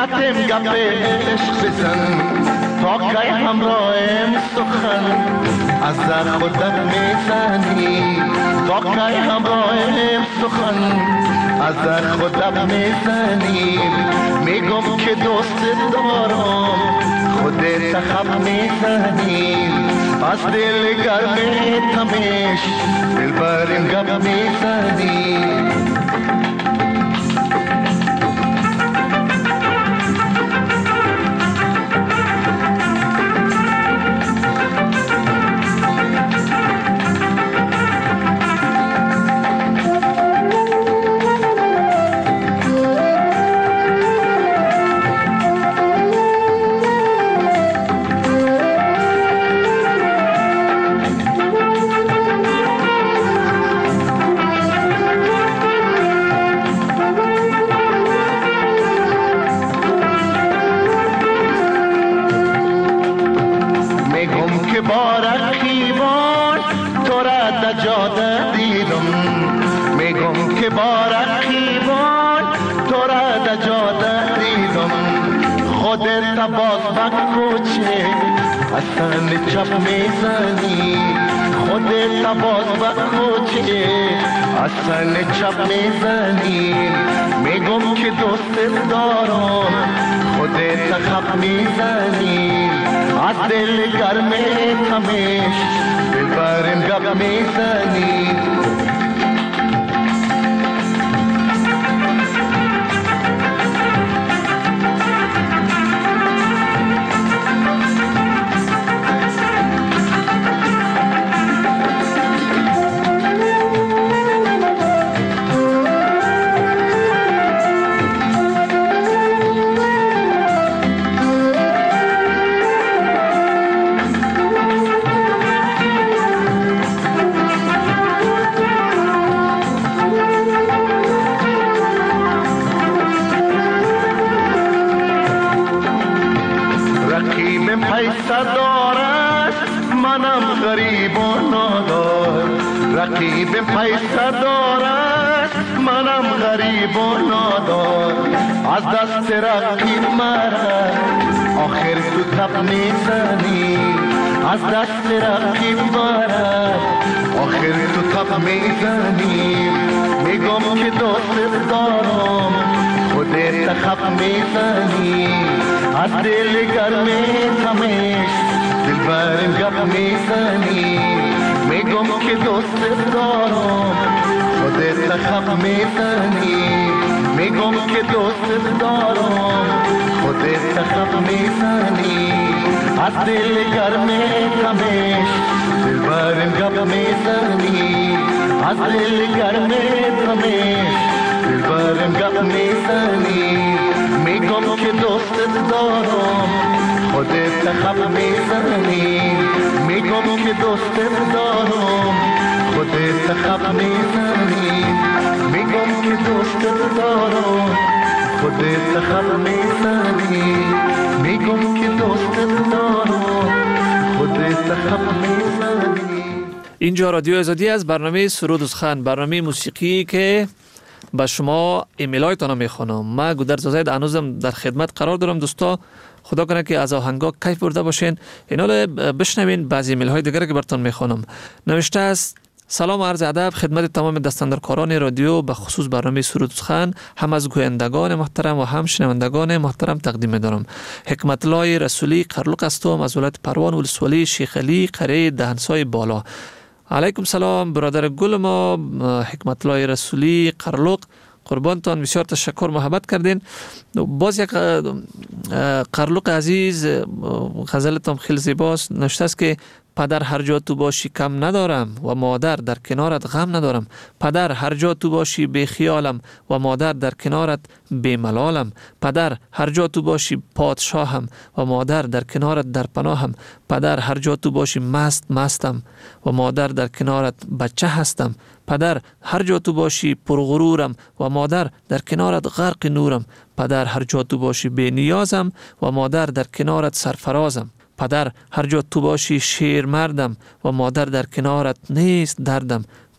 کتم گپ عشق بزن تا که همراهم سخن از در خودت میزنی تا که همراهم سخن از در خودت میزنی میگم که دوست دارم خودت خب میزنی از دل گرم تمش دل برم گپ میزنی اصلا چپ میزنی خودت باز بخوچه اصلا چپ میزنی میگم که دوست دارم خودت خب میزنی از دل گرم تمش دل برم گپ میزنی رقیب پیسه دارد منم غریب و نادار از دست رقیب مرد آخر تو تب میزنی از دست رقیب مرد آخر تو تب میزنی میگم که دوست دارم خودت خب میزنی از دل گرم تمش دل برم گپ میزنی میگم که دوست دارم خودت خب میزنی میگم که دوست دارم خودت خب میزنی از دل گرم تمش دل برم گپ میزنی از دل گرم تمش دل برم گپ میزنی میگم که دوست دارم خودت خب میزنی میگم که دوست دارم خودت خب میزنی میگم که دوست دارم خودت خب میزنی میگم که دوست دارم خودت خب میزنی. اینجا رادیو آزادی از برنامه سرود و سخن، برنامه موسیقی که به شما ایمیل هایتان میخوانم. من گودرز زاید هنوزم در خدمت قرار دارم. دوستا خدا کنه که از آهنگا کیف برده باشین. اینا بشنوین بعضی ایمیل های دیگر که براتون میخوانم. نوشته است: سلام و عرض ادب خدمت تمام دستاندرکاران رادیو، به خصوص برنامه سرود و سخن، هم از گویندگان محترم و هم شنوندگان محترم تقدیم دارم. حکمت الله رسولی قرلق هستم از ولایت پروان ولسوالی شیخ علی قریه دهنسای بالا. علیکم سلام برادر گل ما حکمت الله رسولی قرلق، قربانتان، بسیار تشکر، محبت کردین. باز یک قرلق عزیز غزلتان خیلی زیباست. نوشته است که پدر هر جا تو باشی کم ندارم و مادر در کنارت غم ندارم. پدر هر جا تو باشی بی خیالم و مادر در کنارت بی ملالم. پدر هر جا تو باشی پادشاهم و مادر در کنارت در پناهم. پدر هر جا تو باشی مست مستم و مادر در کنارت بچه هستم. پدر هر جا تو باشی پرغرورم و مادر در کنارت غرق نورم. پدر هر جا تو باشی بی نیازم و مادر در کنارت سرفرازم. پدر هر جا تو باشی شیر مردم و مادر در کنارت نیست دردم.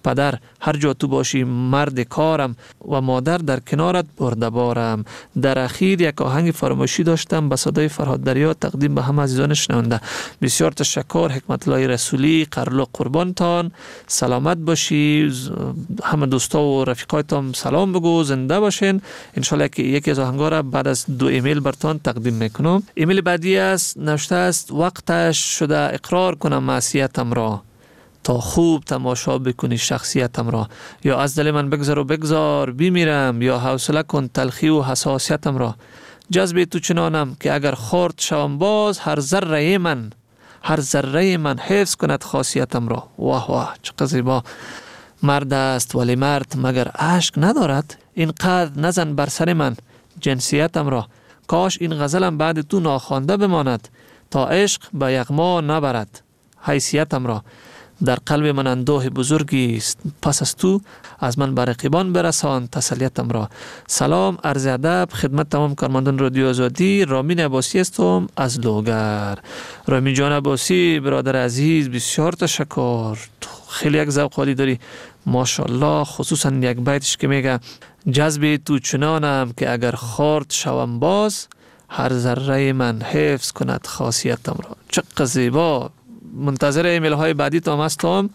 پدر هر جا تو باشی مرد کارم و مادر در کنارت برده بارم. در اخیر یک آهنگ فراموشی داشتم به صدای فرهاد دریا تقدیم به همه عزیزان شنونده. بسیار تشکر. حکمت الله رسولی، قرلق قربانتان، سلامت باشی. همه دوستا و رفیقایتان سلام بگو، زنده باشین. انشالله که یکی از آهنگا را بعد از دو ایمیل برتان تقدیم میکنم. ایمیل بعدی است، نوشته است وقتش شده اقرار کنم معصیتم را تا خوب تماشا بکنی شخصیتم را. یا از دل من بگذر و بگذار بمیرم، یا حوصله کن تلخی و حساسیتم را. جذب تو چنانم که اگر خورد شوم باز، هر ذره من هر ذره من حفظ کند خاصیتم را. واه واه چقدر زیبا. مرد است ولی مرد مگر اشک ندارد؟ اینقدر نزن بر سر من جنسیتم را. کاش این غزلم بعد تو ناخوانده بماند تا عشق به یغما نبرد حیثیتم را. در قلب من اندوه بزرگی است، پس از تو از من بر رقیبان برسان تسلیتم را. سلام، عرض ادب خدمت تمام کارمندان رادیو آزادی. رامین عباسی هستم از لوگر. رامین جان عباسی برادر عزیز، بسیار تشکر. خیلی یک ذوق عالی داری ماشاءالله. خصوصا یک بیتش که میگه جذب تو چنانم که اگر خورد شوم باز، هر ذره من حفظ کند خاصیتم را. چقدر زیبا. منتظر ایمیل های بعدی تام هستم.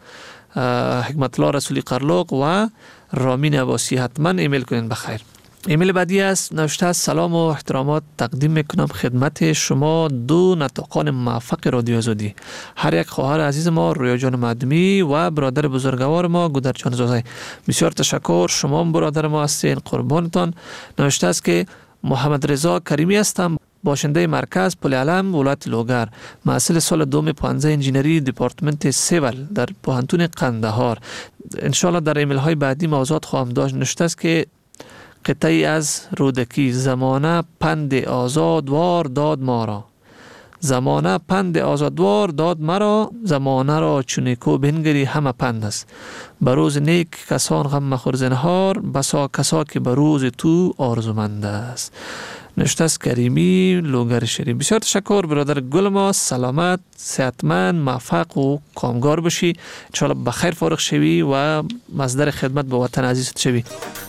حکمت الله رسولی قرلق و رامین عباسی حتما ایمیل کنین بخیر. ایمیل بعدی است، نوشته است سلام و احترامات تقدیم میکنم خدمت شما دو نطاقان موفق رادیو آزادی، هر یک خواهر عزیز ما رویا جان معدمی و برادر بزرگوار ما گودر جان زوزی. بسیار تشکر، شما برادر ما هستین، قربانتان. نوشته است که محمد رضا کریمی هستم، باشنده مرکز پل علم ولایت لوگر، محصل سال دوم پانزده انجینری دپارتمنت سیول در پوهنتون قندهار. انشالله در ایمیل های بعدی موضوعات خواهم داشت. نوشته است که قطعی از رودکی، زمانه پند آزادوار داد ما را، زمانه پند آزادوار داد مرا، زمانه را چونیکو بنگری همه پند است. بروز نیک کسان غم مخور زنهار، بسا کسا که بروز تو آرزومند است. نوشته است کریمی لوگر شریف. بسیار تشکر برادر گل ما. سلامت، صحتمند، موفق و کامگار باشی. انشاءالله بخیر فارغ شوی و مصدر خدمت به وطن عزیزت شوی.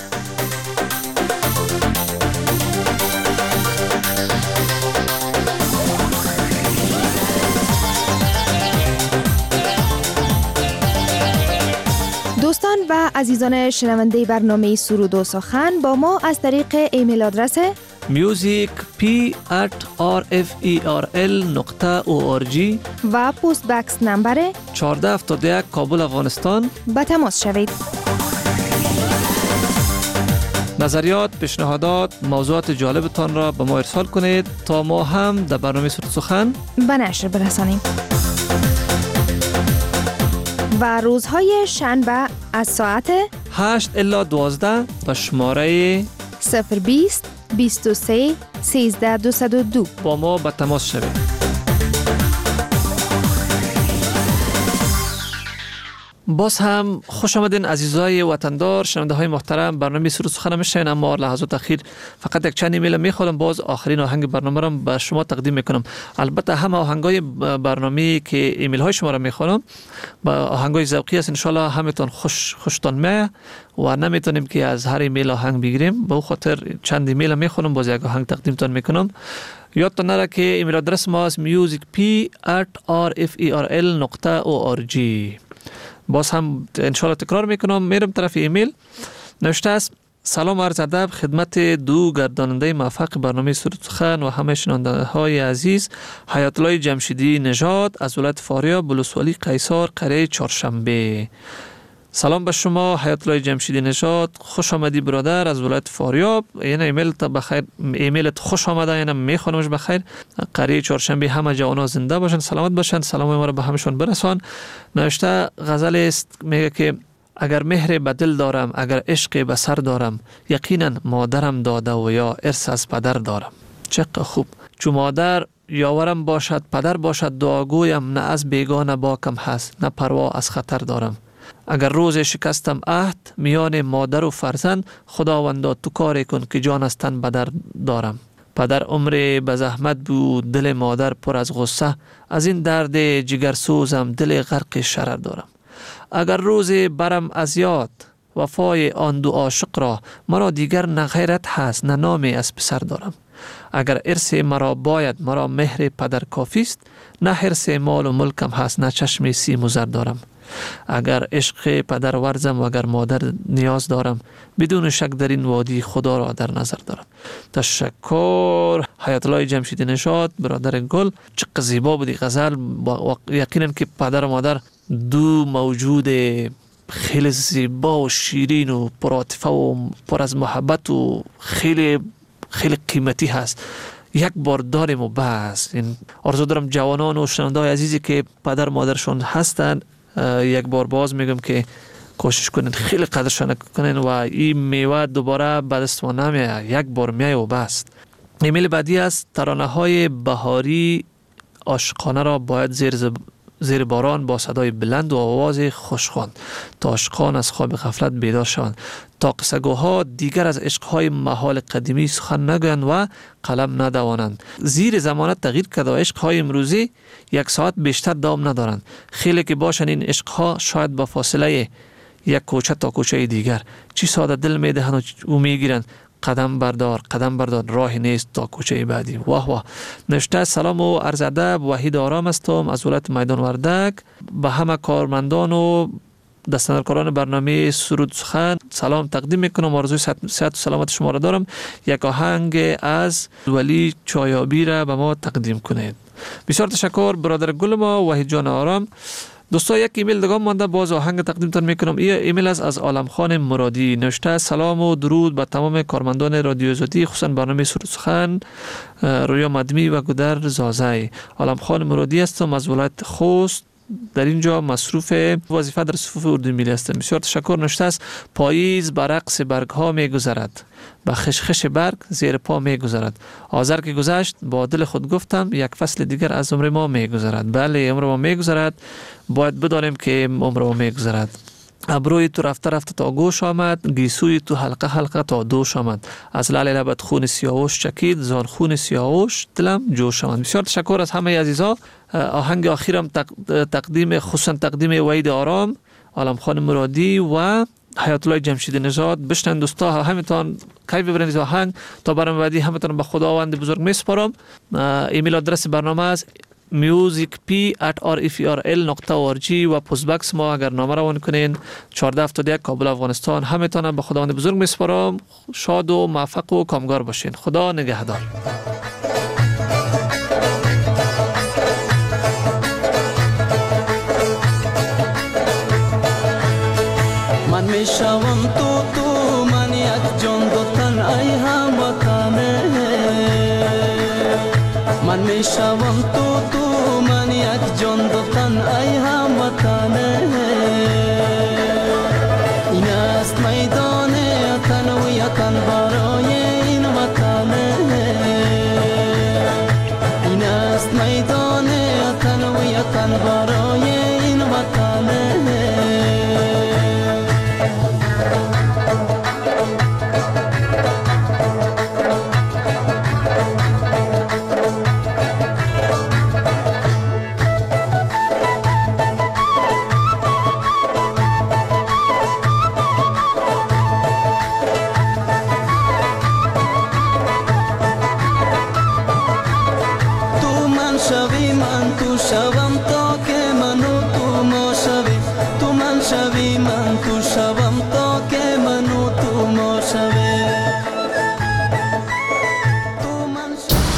دوستان و عزیزان شنونده برنامه سرود و سخن با ما از طریق ایمیل آدرس music p at r f e r l نقطه او آر جی و پست بکس نمبر چهارده هفتاد و یک کابل افغانستان به تماس شوید. نظریات، پیشنهادات، موضوعات جالبتان را به ما ارسال کنید تا ما هم در برنامه سرود سخن به نشر برسانیم. و روزهای شنبه از ساعت هشت الی دوازده به شماره صفر بیست بیست و سه سیزده دویست و دو با ما به تماس شوید. باز هم خوش آمدین عزیزای وطندار، شنونده های محترم. برنامه سرود سخن میشین، اما لحظات اخیر فقط یک چند ایمیل میخوام، باز آخرین آهنگ برنامه را به شما تقدیم میکنم. البته همه آهنگای برنامه که ایمیل های شما را میخوام با آهنگای ذوقی است، ان شاء الله همتون خوش خوشتون میاد و نمیتونیم که از هر ایمیل آهنگ بگیریم. به خاطر چند ایمیل میخوام، باز یک آهنگ تقدیمتون میکنم. یادتون نره که ایمیل آدرس ما است music p at r f e r l نقطه او آر جی. باز هم انشاءالله تکرار میکنم، میرم طرف ایمیل. نوشته است سلام عرض ادب خدمت دو گرداننده موفق برنامه سرود سخن و همه شنونده های عزیز. حیات الله جمشیدی نژاد از ولایت فاریاب ولسوالی قیصر قریه چهارشنبه. سلام به شما حیات الله جمشیدی نژاد، خوش آمدی برادر از ولایت فاریاب. یعنی ایمیل تا بخیر، ایمیلت خوش آمده، یعنی میخوانمش بخیر. قریه چهارشنبه همه جوانا زنده باشن، سلامت باشن، سلام ما رو به همشون برسان. نوشته غزل است، میگه که اگر مهر به دل دارم، اگر عشق به سر دارم، یقینا مادرم داده و یا ارث از پدر دارم. چقدر خوب. چو مادر یاورم باشد، پدر باشد دعاگویم، نه از بیگانه باکم هست، نه پروا از خطر دارم. اگر روز شکستم عهد میان مادر و فرزند، خداوندا تو کاری کن که جان از تن بدر دارم. پدر عمر به زحمت بود، دل مادر پر از غصه، از این درد جگر سوزم، دل غرق شرر دارم. اگر روز برم از یاد وفای آن دو عاشق را، مرا دیگر نه غیرت هست نه نامی از پسر دارم. اگر ارث مرا باید، مرا مهر پدر کافیست، نه حرص مال و ملکم هست نه چشم سیم و زر دارم. اگر عشق پدر ورزم و اگر مادر نیاز دارم، بدون شک در این وادی خدا را در نظر دارم. تشکر حیات الله جمشید نژاد، برادر گل. چقدر زیبا بودی غزل. یقینا که پدر و مادر دو موجود خیلی زیبا و شیرین و پرعاطفه و پر از محبت و خیلی خیلی قیمتی هست. یک بار داریم و بس. این آرزو دارم جوانان و شنونده‌های عزیزی که پدر مادرشون هستن، یک بار باز میگم که کوشش کنین خیلی قدرشان کنین و این میوه دوباره به دست ما نمیاد، یک بار میای و بس. ایمیل بعدی است: ترانه های بهاری عاشقانه را باید زیر زب... زیر باران با صدای بلند و آواز خوشخوان تا عاشقان از خواب غفلت بیدار شوند، تا قصه‌گوها دیگر از عشقهای محال قدیمی سخن نگویند و قلم ندوانند. زیر زمانت تغییر کرده و عشقهای امروزی یک ساعت بیشتر دوام ندارند. خیلی که باشن این عشقها شاید با فاصله یک کوچه تا کوچه دیگر، چی ساده دل میدهند و میگیرند قدم بردار قدم بردار، راهی نیست تا کوچه بعدی. واه واه. نوشته: سلام و عرض ادب، وحید آرام هستم از ولایت میدان وردک. به همه کارمندان و دستاندرکاران برنامه سرود سخن سلام تقدیم میکنم. آرزوی صحت و سلامت شما را دارم. یک آهنگ از ولی چایابی را به ما تقدیم کنید. بسیار تشکر برادر گل ما وحید جان آرام. دوستا یک ایمیل دیگه مانده، باز آهنگ تقدیمتان میکنم. این ایمیل از از عالم خان مرادی. نوشته: سلام و درود به تمام کارمندان رادیو آزادی، خصوصا برنامه سرود سخن، رویا مدمی و گودر زازای. عالم خان مرادی هستم از ولایت خوست. در اینجا مصروف وظیفه در صفوف اردو ملی هستم. بسیار تشکر. نوشته است: پاییز بر رقص برگ ها می گذرد، به خشخش برگ زیر پا می گذرد. آذر که گذشت با دل خود گفتم، یک فصل دیگر از عمر ما می گذرد. بله، عمر ما می گذرد، باید بدانیم که عمر ما می گذرد. ابروی تو رفته رفته تا گوش آمد، گیسوی تو حلقه حلقه تا دوش آمد. از لعل لبت خون سیاوش چکید، زان خون سیاوش دلم جوش آمد. بسیار تشکر از همه عزیزا. آهنگ آخرم تقدیم خصوصا تقدیم وحید آرام، عالم خان مرادی و حیات الله جمشید نژاد. بشنن دوستا، همتون کیف ببرید آهنگ. تا برنامه بعدی همتون به خداوند بزرگ میسپارم. ایمیل آدرس برنامه است music p at r f r l dot org و پست باکس ما اگر نامه روان کنین چهارده هفتاد و یک کابل افغانستان. همتون به خداوند بزرگ میسپارم. شاد و موفق و کامگار باشین. خدا نگهدار. من میشوم تو تو، من یک جان دو تن ای هموطنه. من میشوم تو تو، من یک جان دو تن ای هموطنه.